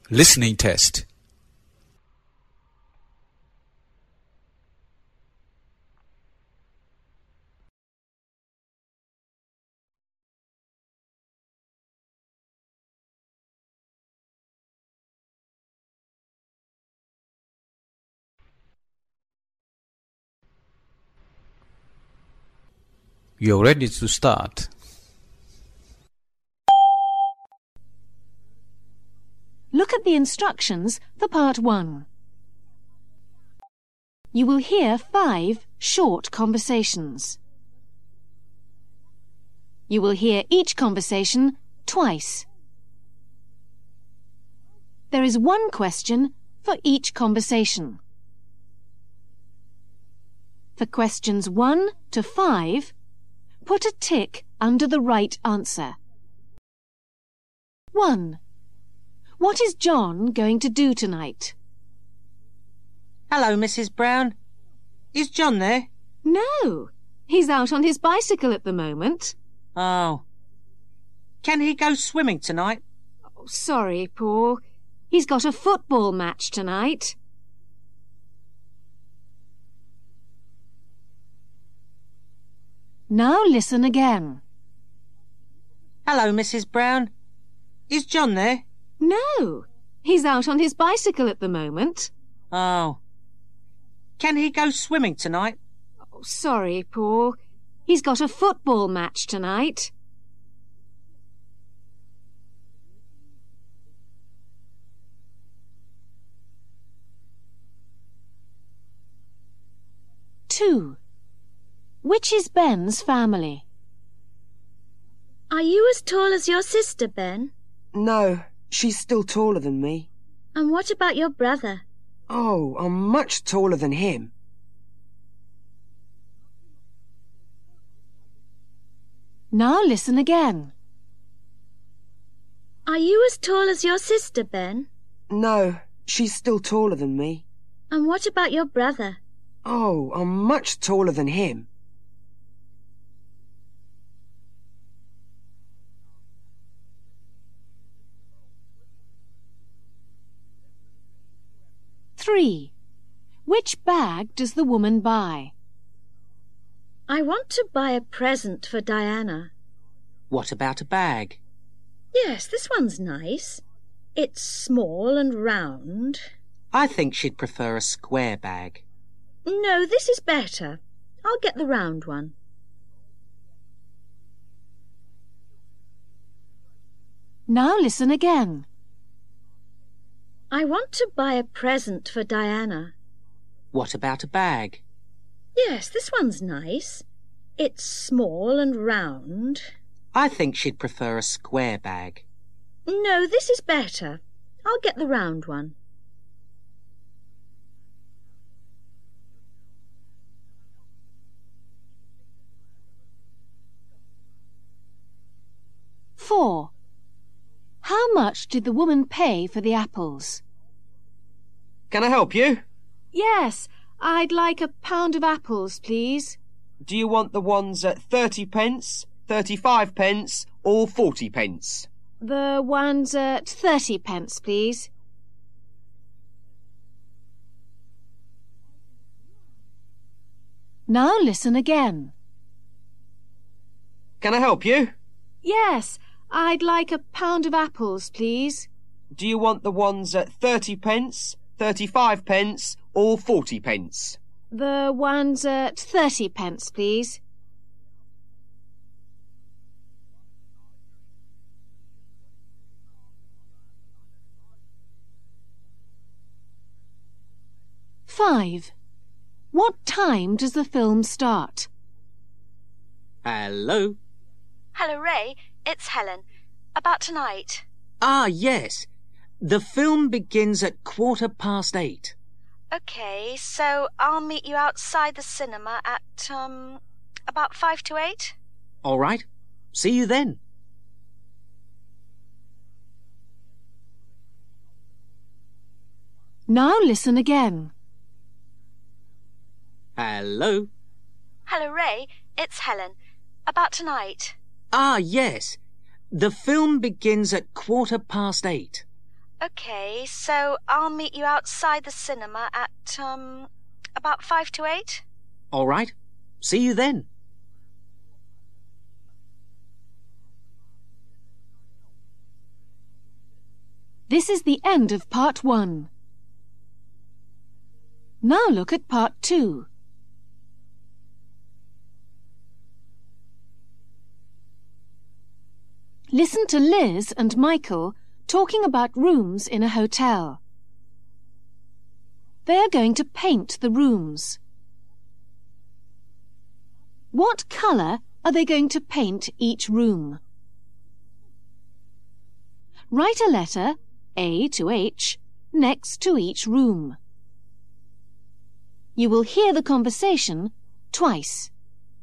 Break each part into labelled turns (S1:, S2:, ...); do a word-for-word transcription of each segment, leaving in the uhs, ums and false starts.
S1: Listening test. You're ready to start.
S2: Look at the instructions for part one. You will hear five short conversations. You will hear each conversation twice. There is one question for each conversation. For questions one to five, put a tick under the right answer. one. What is John going to do tonight?
S3: Hello, Missus Brown. Is John there?
S2: No, he's out on his bicycle at the moment.
S3: Oh. Can he go swimming tonight?
S2: Oh, sorry, Paul. He's got a football match tonight. Now listen again.
S3: Hello, Missus Brown. Is John there?
S2: No, he's out on his bicycle at the moment.
S3: Oh. Can he go swimming tonight?
S2: Oh, sorry, Paul. He's got a football match tonight. Two. Which is Ben's family?
S4: Are you as tall as your sister, Ben?
S5: No, she's still taller than me.
S4: And what about your brother?
S5: Oh, I'm much taller than him.
S2: Now listen again.
S4: Are you as tall as your sister, Ben?
S5: No, she's still taller than me.
S4: And what about your brother?
S5: Oh, I'm much taller than him.
S2: Three. Which bag does the woman buy?
S4: I want to buy a present for Diana.
S3: What about a bag?
S4: Yes, this one's nice. It's small and round.
S3: I think she'd prefer a square bag.
S4: No, this is better. I'll get the round one.
S2: Now listen again.
S4: I want to buy a present for Diana.
S3: What about a bag?
S4: Yes, this one's nice. It's small and round.
S3: I think she'd prefer a square bag.
S4: No, this is better. I'll get the round one.
S2: Four. How much did the woman pay for the apples?
S6: Can I help you?
S2: Yes, I'd like a pound of apples, please.
S6: Do you want the ones at thirty pence, thirty-five pence or forty pence?
S2: The ones at thirty pence, please. Now listen again.
S6: Can I help you?
S2: Yes, I'd like a pound of apples, please.
S6: Do you want the ones at thirty pence, thirty-five pence or forty pence?
S2: The ones at thirty pence, please. Five. What time does the film start?
S3: Hello?
S7: Hello, Ray. It's Helen. About tonight.
S3: Ah, yes. The film begins at quarter past eight.
S7: OK, so I'll meet you outside the cinema at, um, about five to eight?
S3: All right. See you then.
S2: Now listen again.
S3: Hello?
S7: Hello, Ray. It's Helen. About tonight.
S3: Ah, yes. The film begins at quarter past eight.
S7: Okay, so I'll meet you outside the cinema at, um, about five to eight?
S3: All right. See you then.
S2: This is the end of part one. Now look at part two. Listen to Liz and Michael talking about rooms in a hotel. They are going to paint the rooms. What colour are they going to paint each room? Write a letter, A to H, next to each room. You will hear the conversation twice.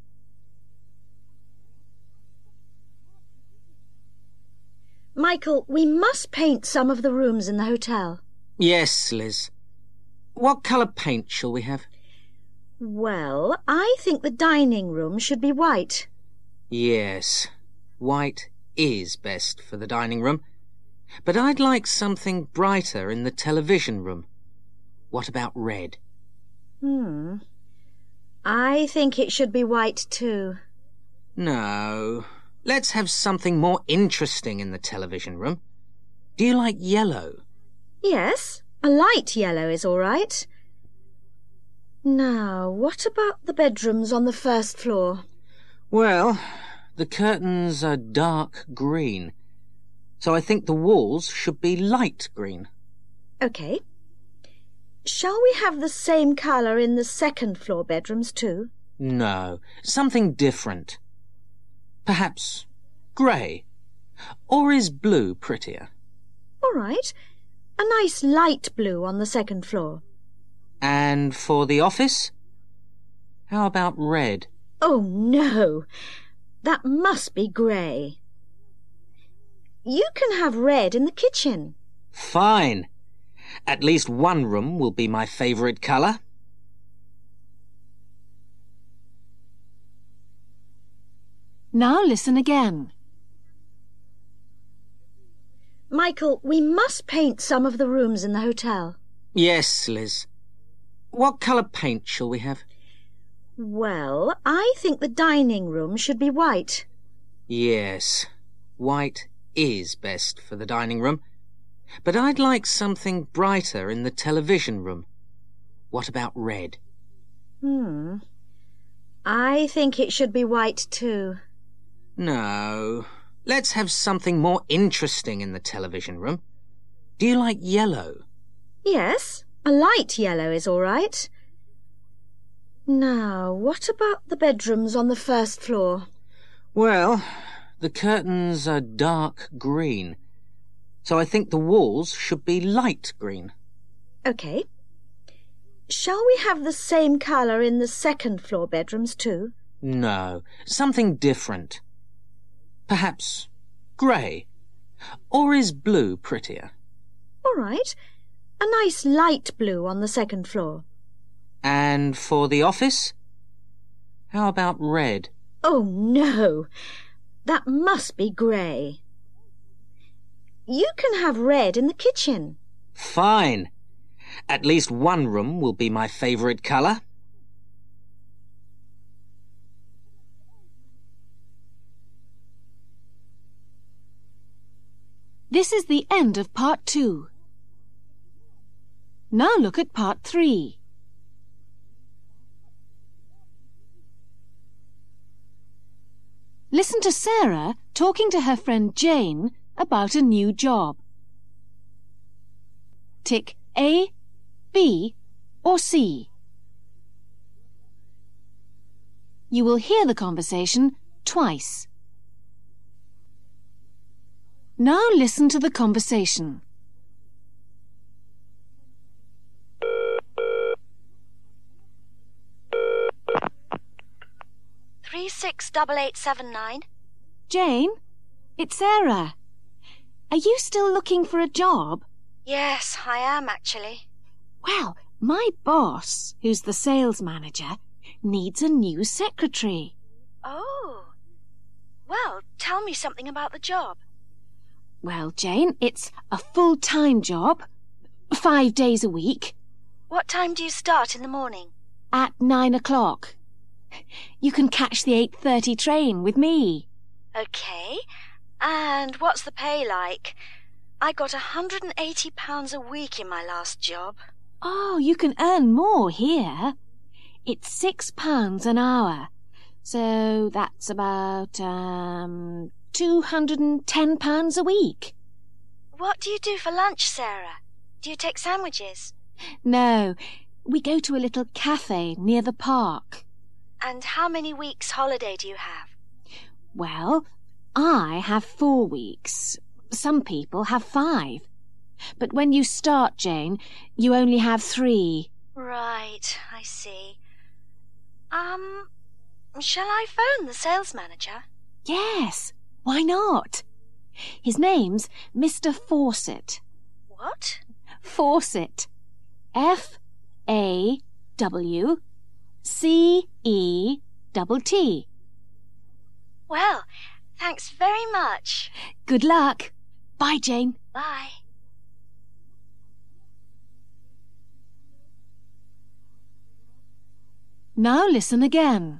S4: Michael, we must paint some of the rooms in the hotel.
S3: Yes, Liz. What colour paint shall we have?
S4: Well, I think the dining room should be white.
S3: Yes, white is best for the dining room. But I'd like something brighter in the television room. What about red?
S4: Hmm. I think it should be white too.
S3: No. Let's have something more interesting in the television room. Do you like yellow?
S4: Yes, a light yellow is all right. Now, what about the bedrooms on the first floor?
S3: Well, the curtains are dark green, so I think the walls should be light green.
S4: OK. Shall we have the same colour in the second floor bedrooms too?
S3: No, something different. Perhaps grey. Or is blue prettier?
S4: All right. A nice light blue on the second floor.
S3: And for the office? How about red?
S4: Oh, no. That must be grey. You can have red in the kitchen.
S3: Fine. At least one room will be my favourite colour.
S2: Now listen again.
S4: Michael, we must paint some of the rooms in the hotel.
S3: Yes, Liz. What colour paint shall we have?
S4: Well, I think the dining room should be white.
S3: Yes, white is best for the dining room. But I'd like something brighter in the television room. What about red?
S4: Hmm. I think it should be white too.
S3: No. Let's have something more interesting in the television room. Do you like yellow?
S4: Yes, a light yellow is all right. Now, what about the bedrooms on the first floor?
S3: Well, the curtains are dark green, so I think the walls should be light green.
S4: OK. Shall we have the same colour in the second floor bedrooms too?
S3: No, something different. Perhaps grey. Or is blue prettier?
S4: All right. A nice light blue on the second floor.
S3: And for the office? How about red?
S4: Oh, no. That must be grey. You can have red in the kitchen.
S3: Fine. At least one room will be my favourite colour.
S2: This is the end of part two. Now look at part three. Listen to Sarah talking to her friend Jane about a new job. Tick A, B or C. You will hear the conversation twice. Now listen to the conversation.
S7: Three six double eight seven nine.
S2: Jane, it's Sarah. Are you still looking for a job?
S7: Yes, I am actually.
S2: Well, my boss, who's the sales manager, needs a new secretary.
S7: Oh. Well, tell me something about the job.
S2: Well, Jane, it's a full-time job, five days a week,
S7: What time do you start in the morning?
S2: at nine o'clock. You can catch the eight thirty train with me.
S7: OK. And what's the pay like? I got one hundred and eighty pounds a week in my last job.
S2: Oh, you can earn more here. It's six pounds an hour. So that's about, um, two hundred and ten pounds a week.
S7: What do you do for lunch, Sarah? Do you take sandwiches?
S2: No, we go to a little cafe near the park.
S7: And how many weeks' holiday do you have?
S2: Well, I have four weeks. Some people have five. But when you start, Jane, you only have three.
S7: Right, I see. Um, shall I phone the sales manager?
S2: Yes, why not? His name's Mister Fawcett.
S7: What?
S2: Fawcett. F A W C E T T.
S7: Well, thanks very much.
S2: Good luck. Bye, Jane.
S7: Bye.
S2: Now listen again.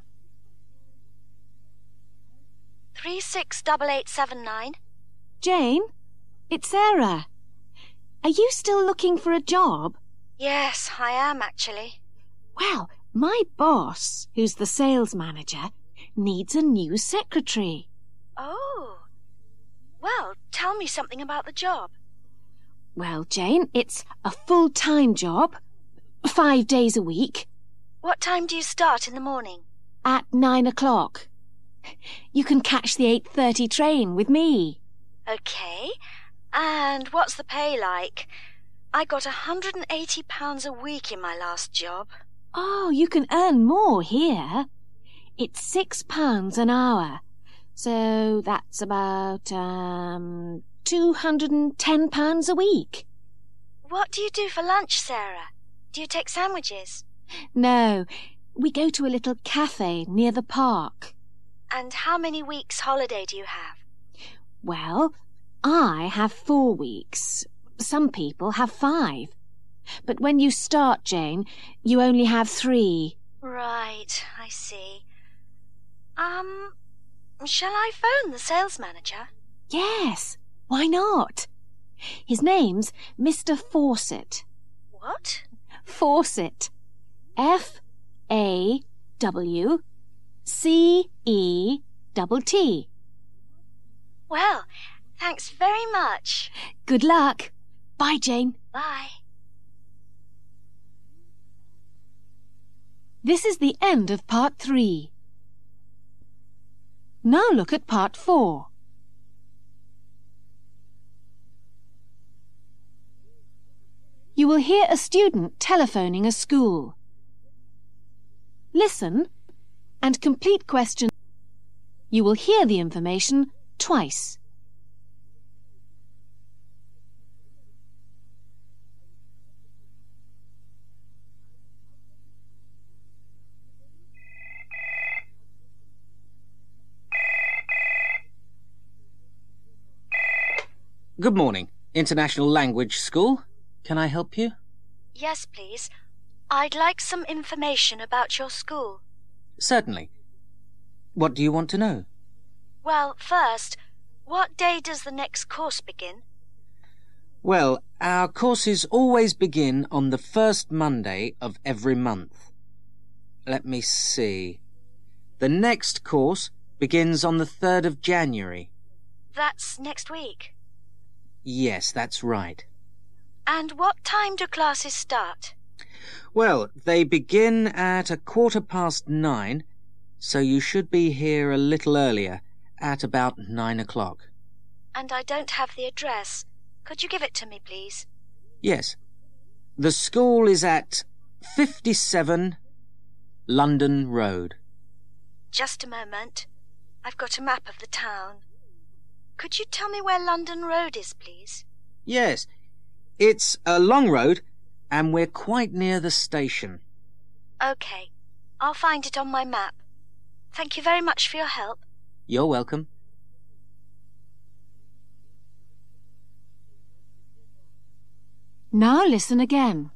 S7: Three six double eight seven nine.
S2: Jane, it's Sarah. Are you still looking for a job?
S7: Yes, I am actually.
S2: Well, my boss, who's the sales manager, needs a new secretary.
S7: Oh. Well, tell me something about the job.
S2: Well, Jane, it's a full-time job, five days a week,
S7: What time do you start in the morning?
S2: at nine o'clock. You can catch the eight thirty train with me.
S7: OK. And what's the pay like? I got one hundred and eighty pounds a week in my last job.
S2: Oh, you can earn more here. It's six pounds an hour. So that's about, um, two hundred and ten pounds a week.
S7: What do you do for lunch, Sarah? Do you take sandwiches?
S2: No, we go to a little cafe near the park.
S7: And how many weeks' holiday do you have?
S2: Well, I have four weeks. Some people have five. But when you start, Jane, you only have three.
S7: Right, I see. Um, shall I phone the sales manager?
S2: Yes, why not? His name's Mister Fawcett.
S7: What?
S2: Fawcett. F A W C E T T.
S7: Well, thanks very much.
S2: Good luck. Bye, Jane.
S7: Bye.
S2: This is the end of part three. Now look at part four. You will hear a student telephoning a school. Listen and complete question. You will hear the information twice.
S3: Good morning. International Language School. Can I help you?
S7: Yes, please. I'd like some information about your school.
S3: Certainly. What do you want to know?
S7: Well, first, what day does the next course begin?
S3: Well, our courses always begin on the first Monday of every month. Let me see. The next course begins on the third of January.
S7: That's next week.
S3: Yes, that's right.
S7: And what time do classes start?
S3: Well, they begin at a quarter past nine, so you should be here a little earlier, at about nine o'clock.
S7: And I don't have the address. Could you give it to me, please?
S3: Yes. The school is at fifty-seven London Road.
S7: Just a moment. I've got a map of the town. Could you tell me where London Road is, please?
S3: Yes. It's a long road, and we're quite near the station.
S7: OK. I'll find it on my map. Thank you very much for your help.
S3: You're welcome.
S2: Now listen again.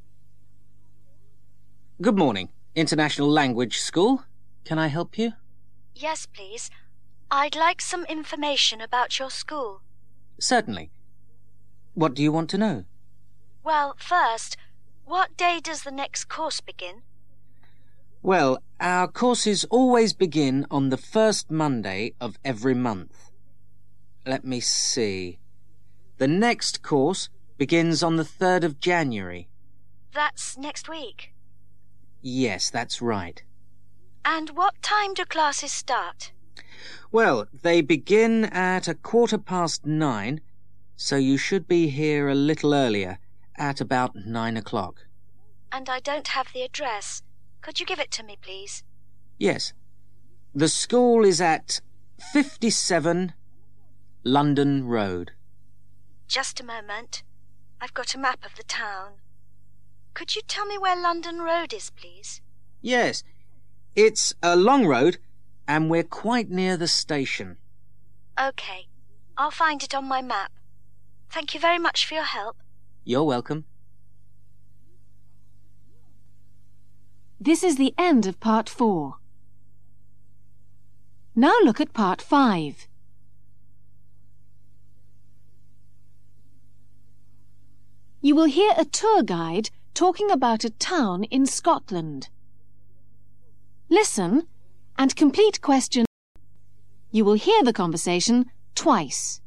S3: Good morning, International Language School. Can I help you?
S7: Yes, please. I'd like some information about your school.
S3: Certainly. What do you want to know?
S7: Well, first, what day does the next course begin?
S3: Well, our courses always begin on the first Monday of every month. Let me see. The next course begins on the third of January.
S7: That's next week.
S3: Yes, that's right.
S7: And what time do classes start?
S3: Well, they begin at a quarter past nine, so you should be here a little earlier, at about nine o'clock.
S7: And I don't have the address. Could you give it to me, please?
S3: Yes. The school is at fifty-seven London Road.
S7: Just a moment. I've got a map of the town. Could you tell me where London Road is, please?
S3: Yes. It's a long road, and we're quite near the station.
S7: OK. I'll find it on my map. Thank you very much for your help.
S3: You're welcome.
S2: This is the end of part four. Now look at part five. You will hear a tour guide talking about a town in Scotland. Listen and complete question. You will hear the conversation twice.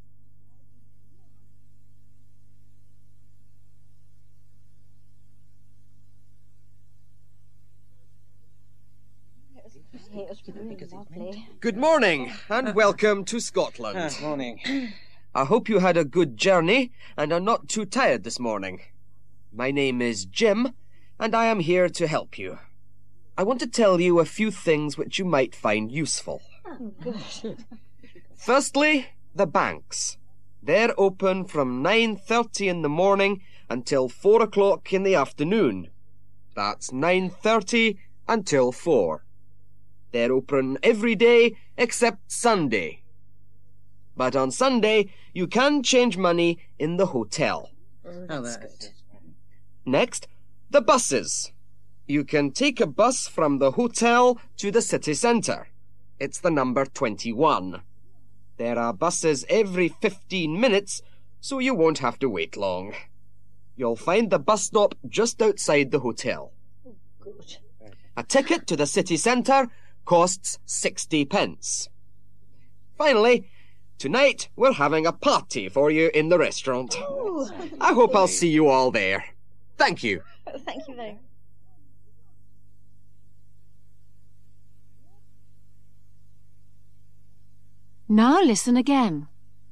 S6: Good morning, and welcome to Scotland.
S3: Morning.
S6: I hope you had a good journey and are not too tired this morning. My name is Jim, and I am here to help you. I want to tell you a few things which you might find useful.
S4: Oh, good.
S6: Firstly, the banks. They're open from nine thirty in the morning until four o'clock in the afternoon. That's nine thirty until four. They're open every day except Sunday. But on Sunday, you can change money in the hotel.
S3: Oh, that's good.
S6: Next, the buses. You can take a bus from the hotel to the city centre. It's the number twenty-one. There are buses every fifteen minutes, so you won't have to wait long. You'll find the bus stop just outside the hotel.
S4: Good.
S6: A ticket to the city centre costs sixty pence. Finally, tonight we're having a party for you in the restaurant.
S4: Ooh.
S6: I hope I'll see you all there. Thank you.
S4: Thank you very much.
S2: Now listen again.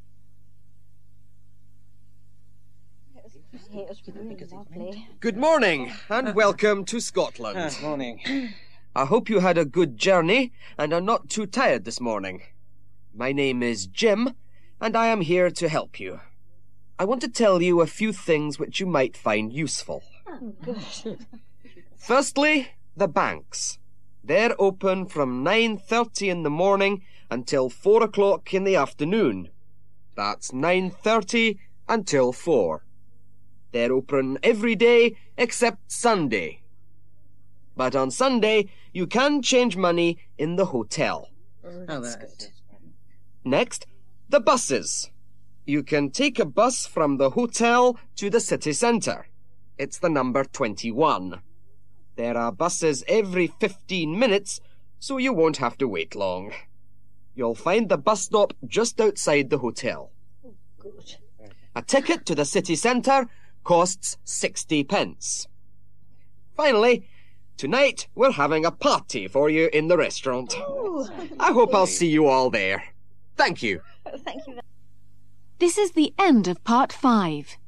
S6: Good morning, and welcome to Scotland.
S3: Morning.
S6: I hope you had a good journey and are not too tired this morning. My name is Jim, and I am here to help you. I want to tell you a few things which you might find useful.
S4: Oh, good.
S6: Firstly, the banks. They're open from nine thirty in the morning until four o'clock in the afternoon. That's nine thirty until four. They're open every day except Sunday. But on Sunday, you can change money in the hotel.
S3: Oh, that's good.
S6: Next, the buses. You can take a bus from the hotel to the city centre. It's the number twenty-one. There are buses every fifteen minutes, so you won't have to wait long. You'll find the bus stop just outside the hotel.
S4: Good.
S6: A ticket to the city centre costs sixty pence. Finally, tonight we're having a party for you in the restaurant.
S4: Ooh.
S6: I hope I'll see you all there. Thank you.
S4: Thank you very much.
S2: This is the end of part five.